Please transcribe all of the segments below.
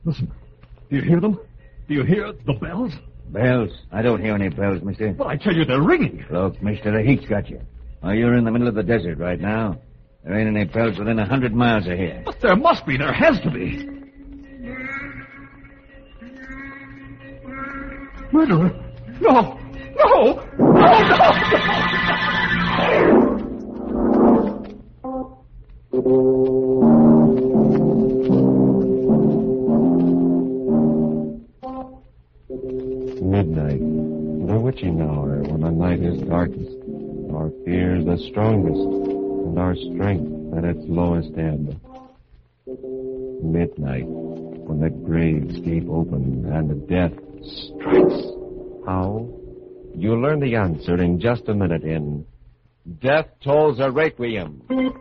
Listen. Do you hear them? Do you hear the bells? Bells? I don't hear any bells, mister. Well, I tell you, they're ringing. Look, mister, the heat's got you. Oh, you're in the middle of the desert right now. There ain't any bells within 100 miles of here. But there must be. There has to be. Murderer? No! No! No! Midnight, the witching hour, when the night is darkest, our fear is the strongest, and our strength at its lowest ebb. Midnight, when the graves gape open and death strikes. How? You'll learn the answer in just a minute in Death Tolls a Requiem.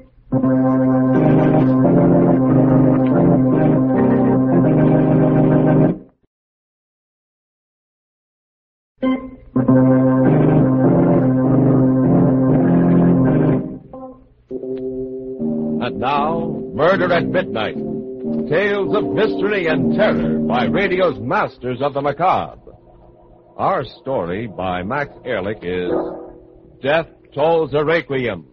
And now, Murder at Midnight. Tales of mystery and terror by radio's masters of the macabre. Our story by Max Ehrlich is Death Tolls a Requiem.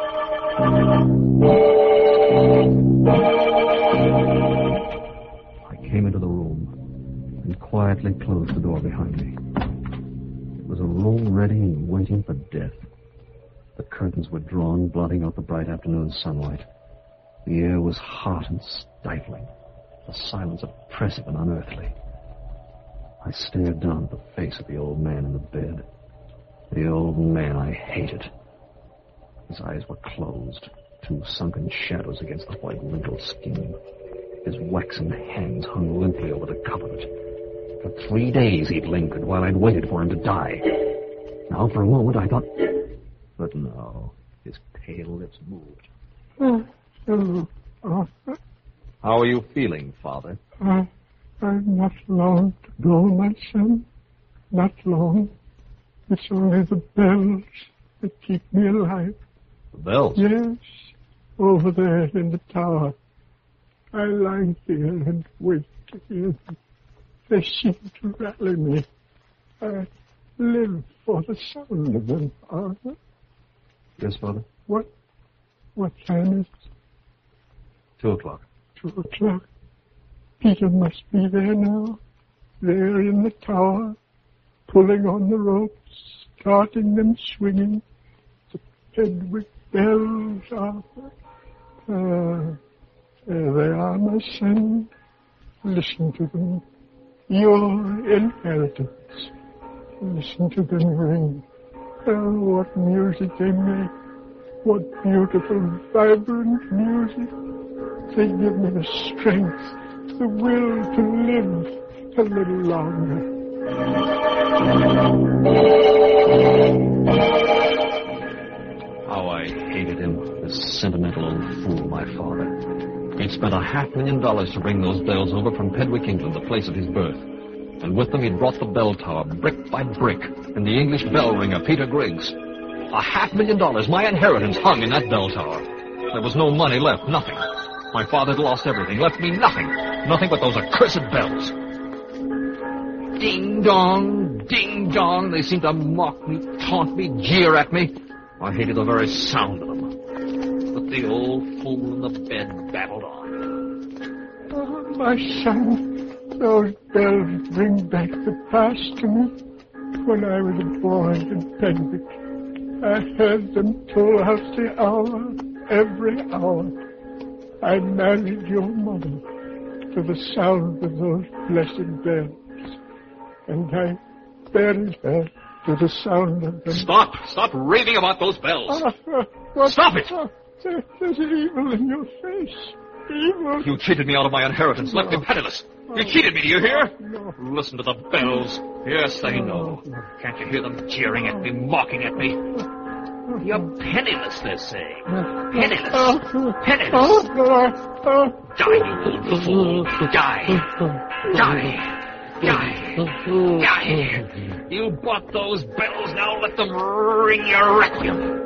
I came into the room and quietly closed the door behind me. It was a room ready and waiting for death. The curtains were drawn, blotting out the bright afternoon sunlight. The air was hot and stifling, the silence oppressive and unearthly. I stared down at the face of the old man in the bed. The old man I hated. His eyes were closed, two sunken shadows against the white, wrinkled skin. His waxen hands hung limply over the coverlet. For 3 days he'd lingered while I'd waited for him to die. Now, for a moment, I thought... But no, his pale lips moved. How are you feeling, Father? I'm not long to go, my son. Not long. It's only the bells that keep me alive. The bells? Yes, over there in the tower. I lie here and wait to hear them. They seem to rally me. I live for the sound of them, Father. Yes, Father? What time is it? 2 o'clock. 2 o'clock. Peter must be there now. There in the tower, pulling on the ropes, starting them swinging. The Pedwick bells, Arthur. There they are, my son. Listen to them. Your inheritance. Listen to them ring. Oh, what music they make. What beautiful, vibrant music. They give me the strength, the will to live a little longer. How I hated him, this sentimental old fool, my father. He'd spent $500,000 to bring those bells over from Pedwick, England, the place of his birth. And with them he'd brought the bell tower, brick by brick, and the English bell ringer, Peter Griggs. $500,000, my inheritance, hung in that bell tower. There was no money left, nothing. My father had lost everything, left me nothing. Nothing but those accursed bells. Ding dong, they seemed to mock me, taunt me, jeer at me. I hated the very sound of them. But the old fool in the bed babbled on. Oh, my son, those bells bring back the past to me. When I was a boy in Pedwick, I heard them toll out the hour, every hour. I married your mother to the sound of those blessed bells. And I buried her to the sound of them. Stop raving about those bells. Stop it! There's evil in your face. Evil. You cheated me out of my inheritance, left me penniless. You cheated me, do you hear? No. Listen to the bells. Yes, they know. Can't you hear them jeering at me, mocking at me? You're penniless, they're saying. Penniless. Penniless. Die, you old fool. Die. You bought those bells, now let them ring your requiem.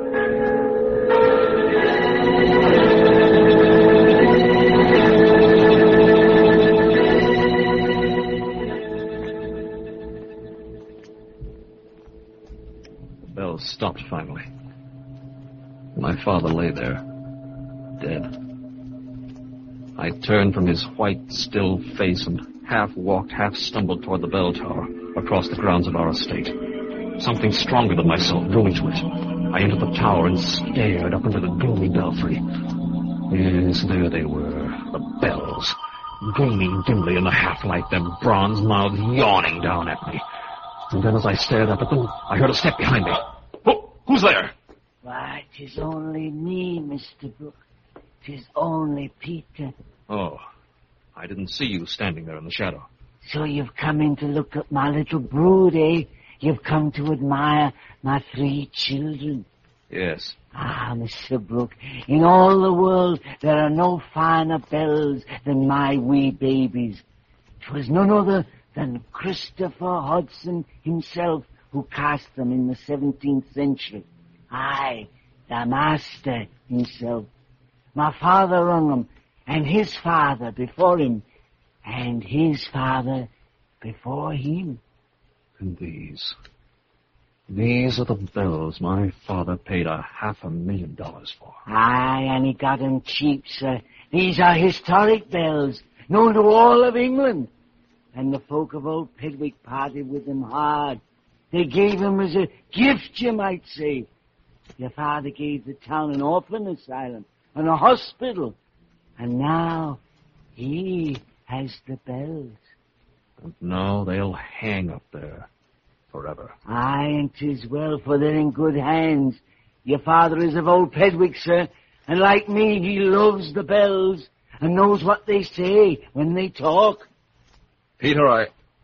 My father lay there, dead. I turned from his white, still face and half walked, half stumbled toward the bell tower across the grounds of our estate. Something stronger than myself drew me to it. I entered the tower and stared up into the gloomy belfry. Yes, there they were, the bells, gleaming dimly in the half-light, their bronze mouths yawning down at me. And then as I stared up at them, I heard a step behind me. Who's there? Why, 'tis only me, Mr. Brooke. 'Tis only Peter. Oh, I didn't see you standing there in the shadow. So you've come in to look at my little brood, eh? You've come to admire my 3 children. Yes. Ah, Mr. Brooke, in all the world there are no finer bells than my wee babies. 'Twas none other than Christopher Hodson himself who cast them in the 17th century. Aye, the master himself. My father rung them, and his father before him, and his father before him. And these are the bells my father paid $500,000 for. Aye, and he got 'em cheap, sir. These are historic bells, known to all of England. And the folk of Old Pedwick parted with them hard. They gave 'em as a gift, you might say. Your father gave the town an orphan asylum and a hospital. And now he has the bells. And now they'll hang up there forever. Aye, and 'tis well, for they're in good hands. Your father is of Old Pedwick, sir, and like me, he loves the bells and knows what they say when they talk. Peter,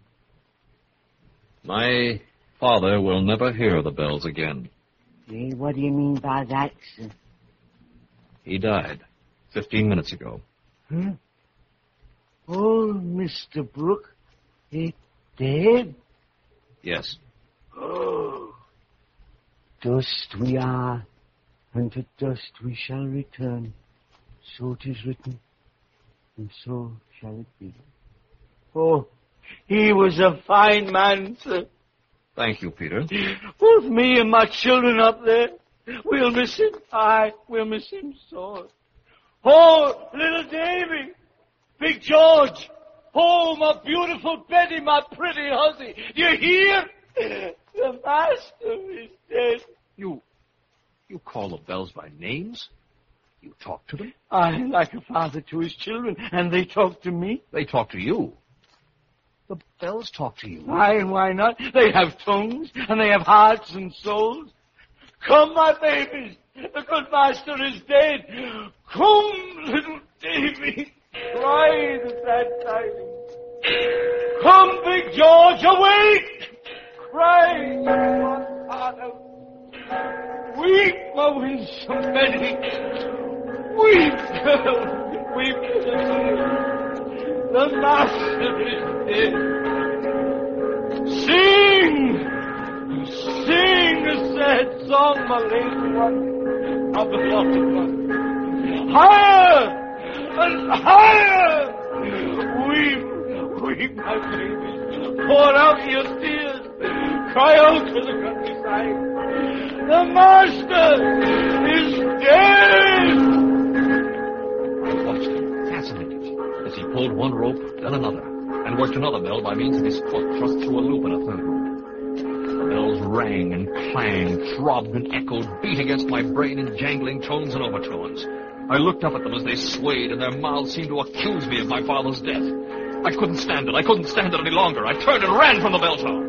my father will never hear the bells again. Eh, what do you mean by that, sir? He died 15 minutes ago. Huh? Oh, Mr. Brooke, dead? Yes. Oh. Dust we are, and to dust we shall return. So 'tis written, and so shall it be. Oh, he was a fine man, sir. Thank you, Peter. Both me and my children up there. We'll miss him. Aye, we'll miss him sore. Oh, little Davy. Big George. Oh, my beautiful Betty, my pretty hussy. You hear? The master is dead. You call the bells by names? You talk to them? I like a father to his children, and they talk to me. They talk to you. The bells talk to you. Why and why not? They have tongues, and they have hearts and souls. Come, my babies. The good master is dead. Come, little Davy. Cry the sad tidings. Come, Big George, awake. Cry, my father. Weep, my winsome Betty. Weep, weep, the master is dead. Sing a sad song, my lady one, my beloved one. Higher and higher. Weep, my babies. Pour out your tears. Cry out to the countryside. The master is dead. I watched him, fascinated, as he pulled one rope, then another, and worked another bell by means of his foot thrust through a loop in a third rope. The bells rang and clanged, throbbed and echoed, beat against my brain in jangling tones and overtones. I looked up at them as they swayed, and their mouths seemed to accuse me of my father's death. I couldn't stand it. I couldn't stand it any longer. I turned and ran from the bell tower.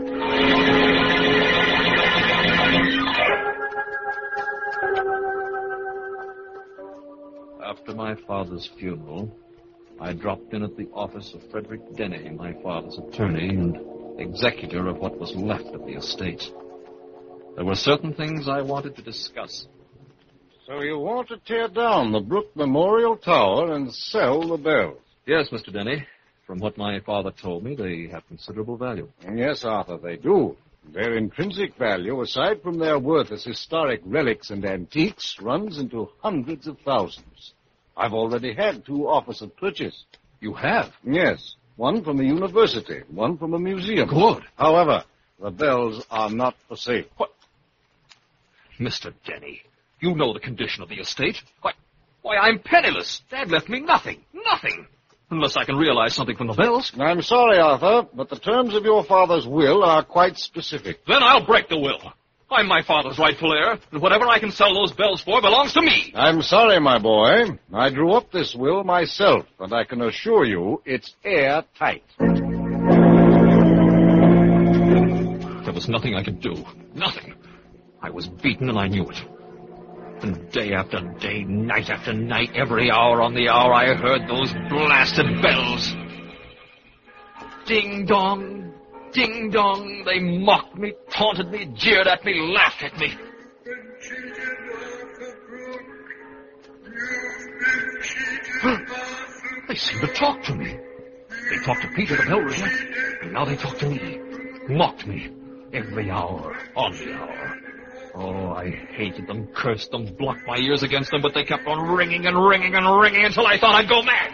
After my father's funeral, I dropped in at the office of Frederick Denny, my father's attorney and executor of what was left of the estate. There were certain things I wanted to discuss. So you want to tear down the Brooke Memorial Tower and sell the bells? Yes, Mr. Denny. From what my father told me, they have considerable value. Yes, Arthur, they do. Their intrinsic value, aside from their worth as historic relics and antiques, runs into hundreds of thousands. I've already had 2 offers of purchase. You have? Yes. One from a university, one from a museum. Good. However, the bells are not for sale. What? Mr. Denny, You know the condition of the estate. Why, I'm penniless. Dad left me nothing. Nothing. Unless I can realize something from the bells. I'm sorry, Arthur, but the terms of your father's will are quite specific. Then I'll break the will. I'm my father's rightful heir, and whatever I can sell those bells for belongs to me. I'm sorry, my boy. I drew up this will myself, and I can assure you it's airtight. There was nothing I could do. Nothing. I was beaten, and I knew it. And day after day, night after night, every hour on the hour, I heard those blasted bells. Ding-dong, ding-dong. They mocked me, taunted me, jeered at me, laughed at me. They seemed to talk to me. They talked to Peter the bell ringer, and now they talk to me. Mocked me. Every hour, on the hour. Oh, I hated them, cursed them, blocked my ears against them, but they kept on ringing and ringing and ringing until I thought I'd go mad.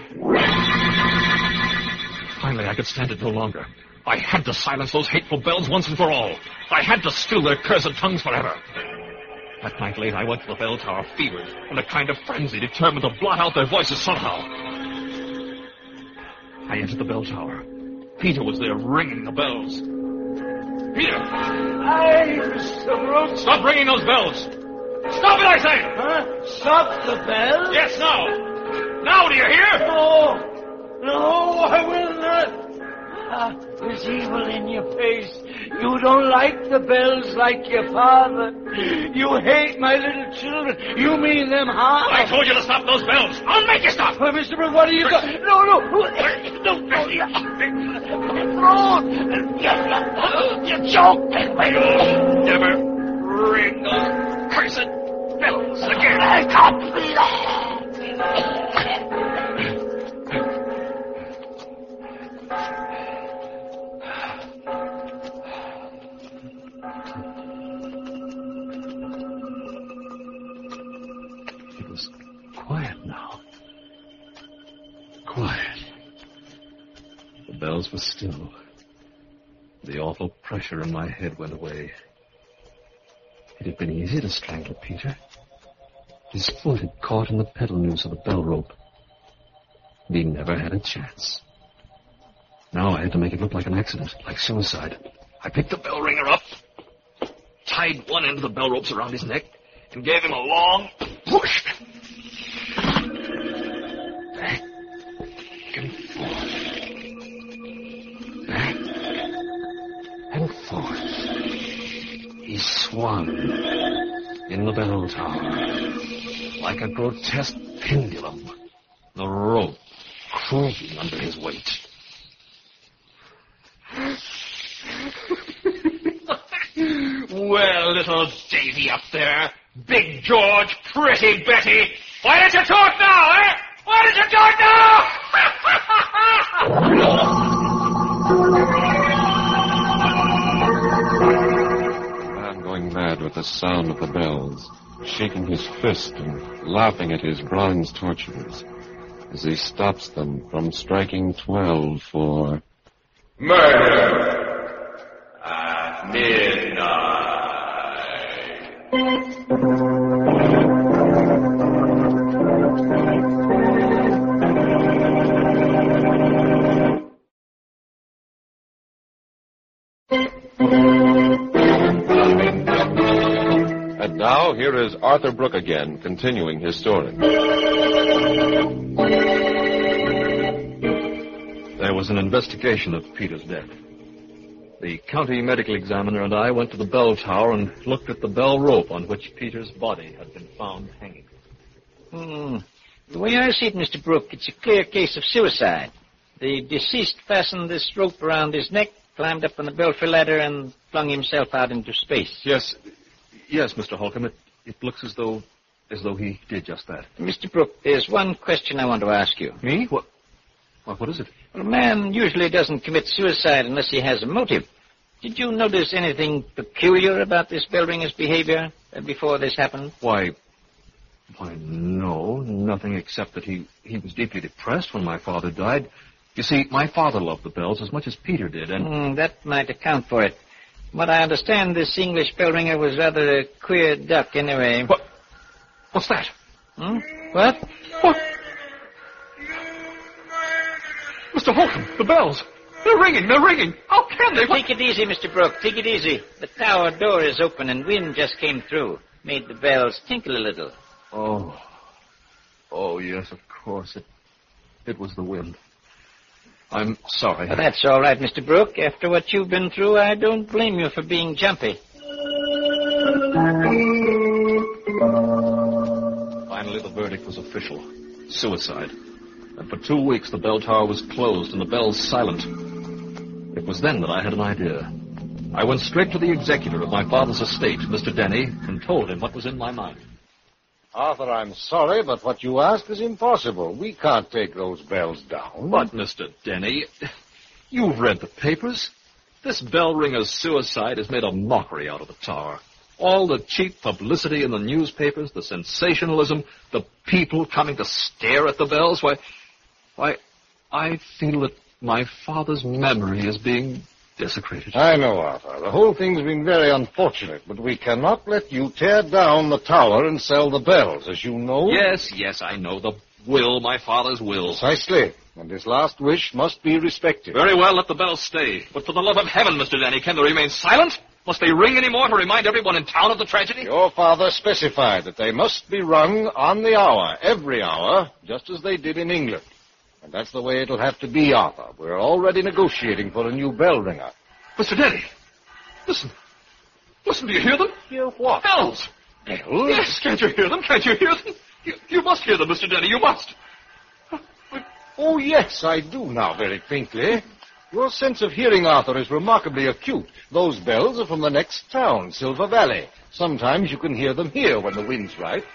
Finally, I could stand it no longer. I had to silence those hateful bells once and for all. I had to still their cursed tongues forever. That night late, I went to the bell tower, fevered, in a kind of frenzy, determined to blot out their voices somehow. I entered the bell tower. Peter was there, ringing the bells. Peter! Aye, Mr. Brooks. Stop ringing those bells! Stop it, I say! Huh? Stop the bell? Yes, now! Now, do you hear? No, I will not. There's evil in your face. You don't like the bells like your father. You hate my little children. You mean them harm. I told you to stop those bells. I'll make you stop. Mr. Brooks, what are you doing? No. You joking me. Never ring those cursed bells again. I can't be It was quiet now. Quiet. The bells were still. The awful pressure in my head went away. It had been easy to strangle Peter. His foot had caught in the pedal noose of the bell rope. And he never had a chance. Now I had to make it look like an accident, like suicide. I picked the bell ringer up, tied one end of the bell ropes around his neck, and gave him a long push. Back and forth. Back and forth. He swung in the bell tower like a grotesque pendulum, the rope creaking under his weight. Well, little Davy up there, Big George, pretty Betty, why don't you talk now, eh? Why don't you talk now? Man going mad with the sound of the bells, shaking his fist and laughing at his bronze torturers as he stops them from striking 12 for Murder at midnight. And now, here is Arthur Brooke again, continuing his story. There was an investigation of Peter's death. The county medical examiner and I went to the bell tower and looked at the bell rope on which Peter's body had been found hanging. The way I see it, Mr. Brooke, it's a clear case of suicide. The deceased fastened this rope around his neck, climbed up on the belfry ladder, and flung himself out into space. Yes, Mr. Holcomb. It looks as though he did just that. Mr. Brooke, there's one question I want to ask you. Me? What is it? Well, a man usually doesn't commit suicide unless he has a motive. Did you notice anything peculiar about this bell ringer's behavior before this happened? Why, no, nothing except that he was deeply depressed when my father died. You see, my father loved the bells as much as Peter did, and... that might account for it. From what I understand, this English bell ringer was rather a queer duck anyway. What's that? What? What? Mr. Holcomb, the bells. They're ringing. How can they? Take it easy, Mr. Brooke. Take it easy. The tower door is open and wind just came through. Made the bells tinkle a little. Oh, yes, of course. It was the wind. I'm sorry. Well, that's all right, Mr. Brooke. After what you've been through, I don't blame you for being jumpy. Finally, the verdict was official. Suicide. And for 2 weeks, the bell tower was closed and the bells silent. It was then that I had an idea. I went straight to the executor of my father's estate, Mr. Denny, and told him what was in my mind. Arthur, I'm sorry, but what you ask is impossible. We can't take those bells down. But, Mr. Denny, you've read the papers. This bell ringer's suicide has made a mockery out of the tower. All the cheap publicity in the newspapers, the sensationalism, the people coming to stare at the bells. Why, I feel that my father's memory is being desecrated. I know, Arthur. The whole thing's been very unfortunate, but we cannot let you tear down the tower and sell the bells, as you know. Yes, I know. The will, my father's will. Precisely. And his last wish must be respected. Very well, let the bells stay. But for the love of heaven, Mr. Denny, can they remain silent? Must they ring any more to remind everyone in town of the tragedy? Your father specified that they must be rung on the hour, every hour, just as they did in England. And that's the way it'll have to be, Arthur. We're already negotiating for a new bell ringer. Mr. Denny, listen. Listen, do you hear them? Hear what? Bells. Bells? Yes, can't you hear them? Can't you hear them? You must hear them, Mr. Denny, you must. Oh, yes, I do now, very faintly. Your sense of hearing, Arthur, is remarkably acute. Those bells are from the next town, Silver Valley. Sometimes you can hear them here when the wind's right.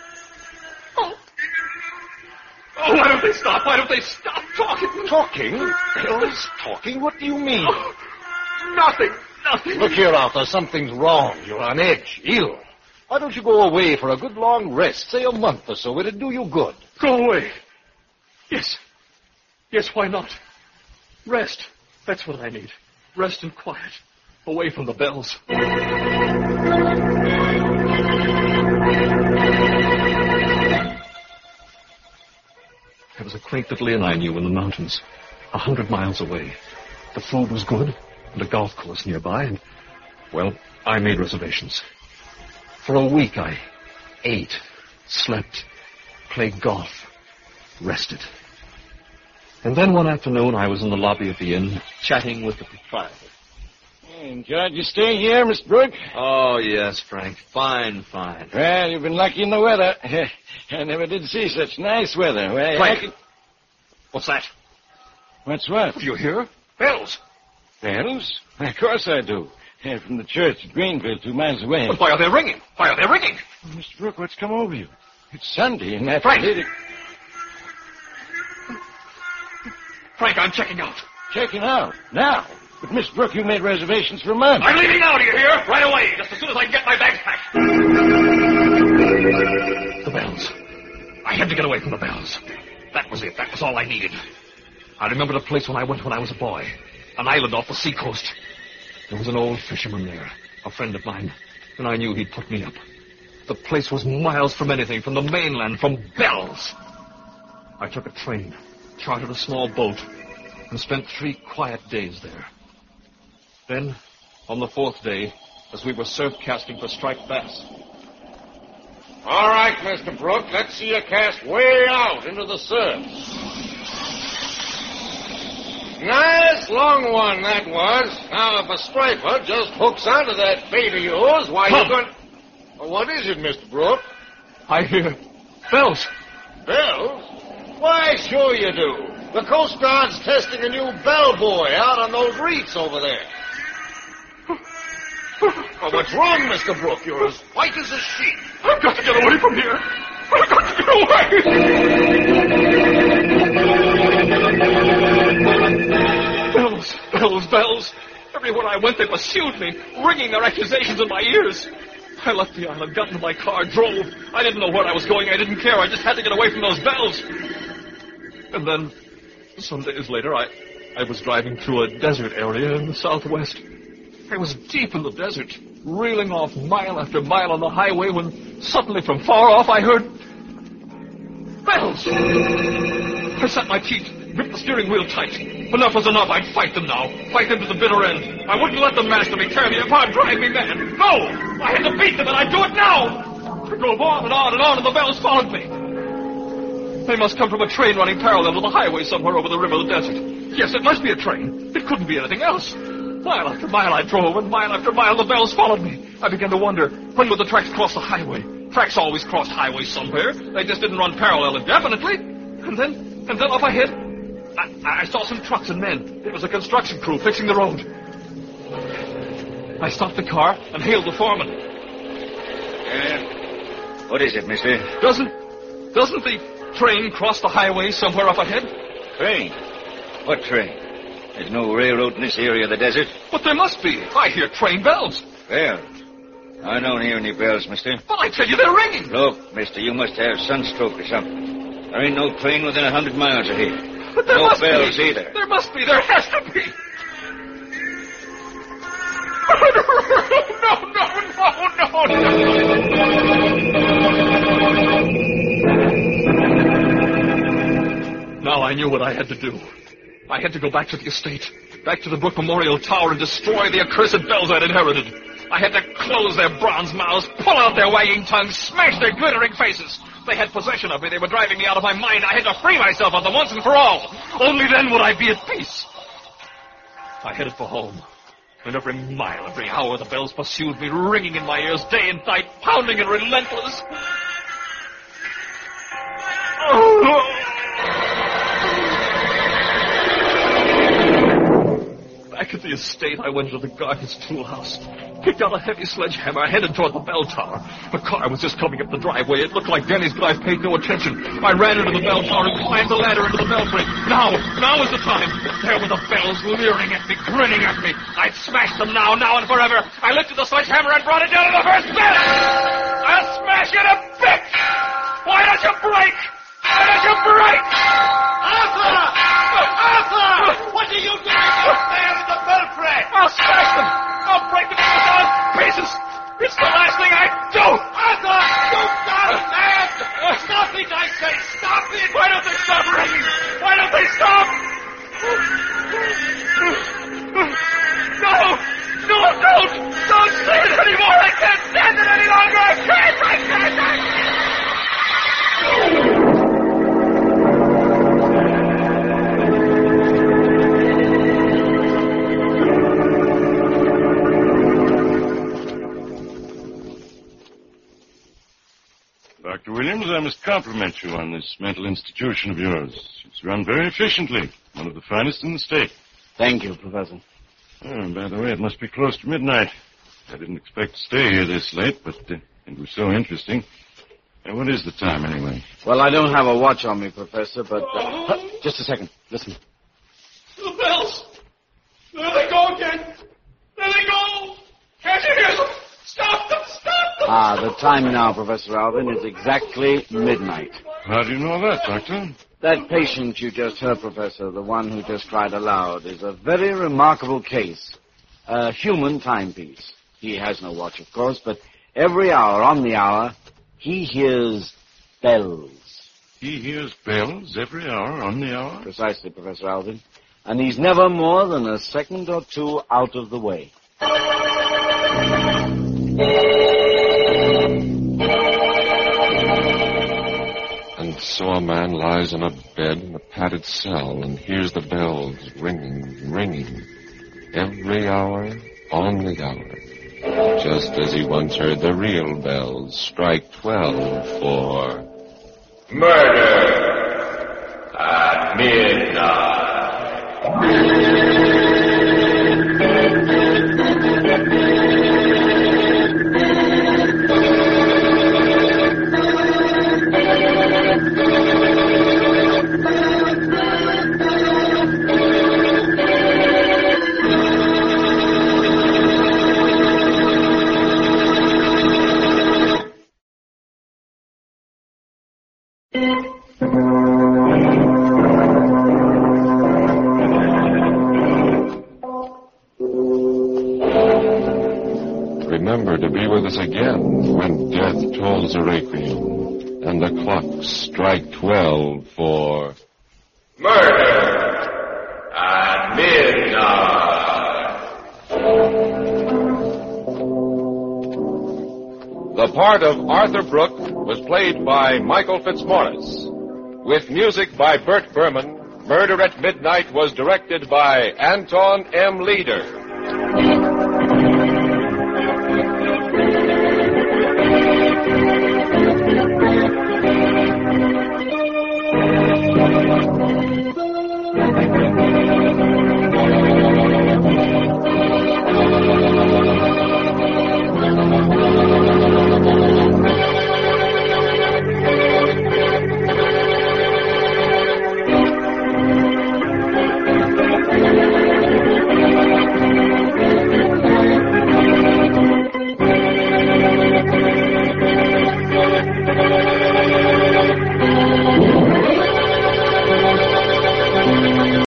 Oh, why don't they stop? Why don't they stop talking? Talking? Bells talking? What do you mean? Oh, nothing. Look here, Arthur, something's wrong. You're on edge, ill. Why don't you go away for a good long rest, say a month or so? It'd do you good. Go away? Yes, why not? Rest. That's what I need. Rest and quiet. Away from the bells. There was a quaint little inn I knew in the mountains, 100 miles away. The food was good, and a golf course nearby, and, well, I made reservations. For a week I ate, slept, played golf, rested. And then one afternoon I was in the lobby of the inn, chatting with the proprietor. Enjoyed your stay here, Miss Brooke? Oh, yes, Frank. Fine. Well, you've been lucky in the weather. I never did see such nice weather. Well, Frank, what's that? What's what? Do you hear? Bells. Bells? Of course I do. From the church at Greenville, 2 miles away. But why are they ringing? Oh, Mr. Brooke, what's come over you? It's Sunday, and that's... Frank, I'm checking out. Checking out? Now? But, Miss Brooke, you made reservations for a month. I'm leaving now, do you hear? Right away, just as soon as I get my bags packed. The bells. I had to get away from the bells. That was it. That was all I needed. I remembered a place when I went when I was a boy. An island off the seacoast. There was an old fisherman there, a friend of mine, and I knew he'd put me up. The place was miles from anything, from the mainland, from bells. I took a train, chartered a small boat, and spent 3 quiet days there. Then, on the 4th day, as we were surf casting for striped bass. All right, Mr. Brooke, let's see you cast way out into the surf. Nice long one that was. Now, if a striper just hooks onto that bait of yours, why, you're going... Well, what is it, Mr. Brooke? I hear bells. Bells? Why, sure you do. The Coast Guard's testing a new bellboy out on those reefs over there. Oh, what's wrong, Mr. Brooke? You're as white as a sheet. I've got to get away from here. I've got to get away. Bells. Everywhere I went, they pursued me, ringing their accusations in my ears. I left the island, got into my car, drove. I didn't know where I was going. I didn't care. I just had to get away from those bells. And then, some days later, I was driving through a desert area in the southwest. I was deep in the desert. reeling off mile after mile on the highway when suddenly from far off I heard bells. I set my teeth, gripped the steering wheel tight. Enough was enough. I'd fight them now. Fight them to the bitter end. I wouldn't let them master me, tear me apart, drive me mad. No! I had to beat them, and I'd do it now! I drove on and on and on, and the bells followed me. They must come from a train running parallel to the highway somewhere over the rim of the desert. Yes, it must be a train. It couldn't be anything else. Mile after mile I drove, and mile after mile the bells followed me. I began to wonder, when would the tracks cross the highway? Tracks always crossed highways somewhere. They just didn't run parallel indefinitely. And then up ahead, I saw some trucks and men. It was a construction crew fixing the road. I stopped the car and hailed the foreman. What is it, mister? Doesn't the train cross the highway somewhere up ahead? Train? What train? There's no railroad in this area of the desert. But there must be. I hear train bells. Bells? I don't hear any bells, mister. But I tell you, they're ringing. Look, mister, you must have sunstroke or something. There ain't no train within 100 miles of here. But there no must bells be. either. There must be. There has to be. No. Now I knew what I had to do. I had to go back to the estate, back to the Brook Memorial Tower and destroy the accursed bells I'd inherited. I had to close their bronze mouths, pull out their wagging tongues, smash their glittering faces. They had possession of me. They were driving me out of my mind. I had to free myself of them once and for all. Only then would I be at peace. I headed for home. And every mile, every hour, the bells pursued me, ringing in my ears day and night, pounding and relentless. Back at the estate, I went to the Garkins tool house, picked out a heavy sledgehammer, headed toward the bell tower. A car was just coming up the driveway. It looked like Denny's, but I paid no attention. I ran into the bell tower and climbed the ladder into the belfry. Now is the time. There were the bells leering at me, grinning at me. I'd smash them now and forever. I lifted the sledgehammer and brought it down to the first bell. I'll smash it a bit. Why don't you break? Why don't you break? Arthur! What are you doing out there in the belfry? I'll smash them! I'll break them into pieces! It's the last thing I do! Arthur! You've gone mad! Stop it, I say! Stop it! Why don't they stop ringing? Why don't they stop? No! No, don't! Don't say it anymore! I can't stand it any longer! I can't! Dr. Williams, I must compliment you on this mental institution of yours. It's run very efficiently. One of the finest in the state. Thank you, Professor. Oh, by the way, it must be close to midnight. I didn't expect to stay here this late, but it was so interesting. What is the time, anyway? Well, I don't have a watch on me, Professor, but... just a second. Listen. The bells! There they go again! There they go! Can't you hear them? Stop them! Stop them! The time now, Professor Alvin, is exactly midnight. How do you know that, Doctor? That patient you just heard, Professor, the one who just cried aloud, is a very remarkable case. A human timepiece. He has no watch, of course, but every hour, on the hour, he hears bells. He hears bells every hour, on the hour? Precisely, Professor Alvin. And he's never more than a second or two out of the way. And so a man lies in a bed in a padded cell and hears the bells ringing, every hour, on the hour, just as he once heard the real bells strike 12 for... Murder at midnight. remember to be with us again when death tolls a requiem and the clocks strike 12 for Murder at Midnight. The part of Arthur Brooke was played by Michael Fitzmaurice. With music by Bert Berman, Murder at Midnight was directed by Anton M. Leader.